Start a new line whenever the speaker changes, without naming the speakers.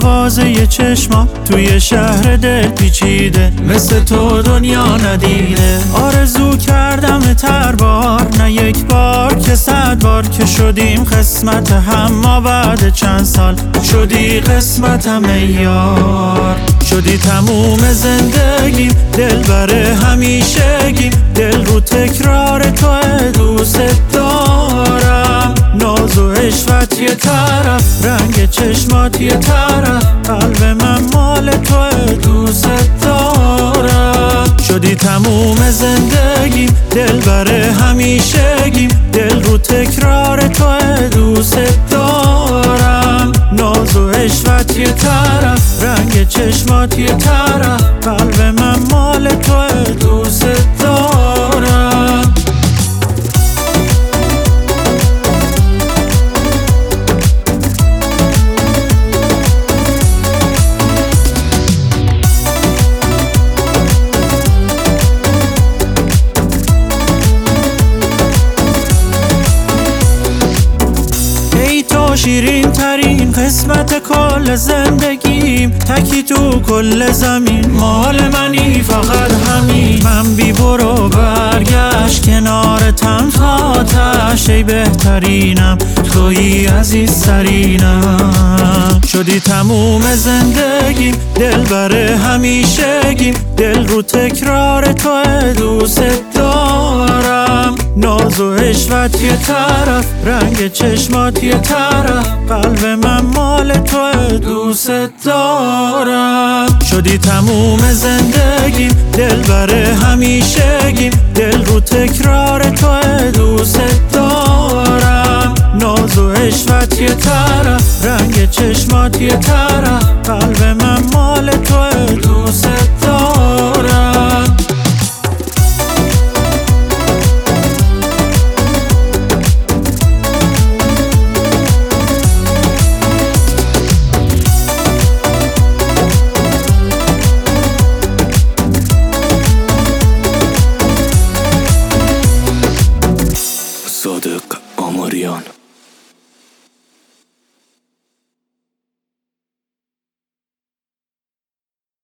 آوازه چشما توی شهر دل پیچیده، مثل تو دنیا ندیده. آرزو کردم تر بار، نه یک بار که 100 بار، که شدیم قسمت هم. ما بعد چند سال شدی قسمتم ای یار. شدی تموم زندگیم، دل بره همیشگیم، دل رو تکرار تو دوست دارم. ناز و عشقت یه طرف، رنگ چشمات یه طرف، قلب من مال تو دوست دارم. شدی تموم زندگیم، دل بره همیشگیم، دل رو تکرار تو دوست دارم. ناز و عشقت یه طرف، رنگ چشمات یه طرف، قلب من مال تو دوست دارم. شیرین ترین قسمت کل زندگیم، تکی تو کل زمین، مال منی فقط همین. من بی برو برگشت کنارتم تا تش، ای بهترینم تویی عزیزترینم. شدی تموم زندگیم، دل بره همیشگیم، دل رو تکرار تو دوست دارم. ناز و عشقت یه طرف، رنگ چشمات یه طرف، قلب من مال تو دوست دارم. شدی تموم زندگیم، دل بره همیشگیم، دل رو تکرار تو دوست دارم. ناز و عشقت یه طرف، رنگ چشمات یه طرف، قلب من مال تو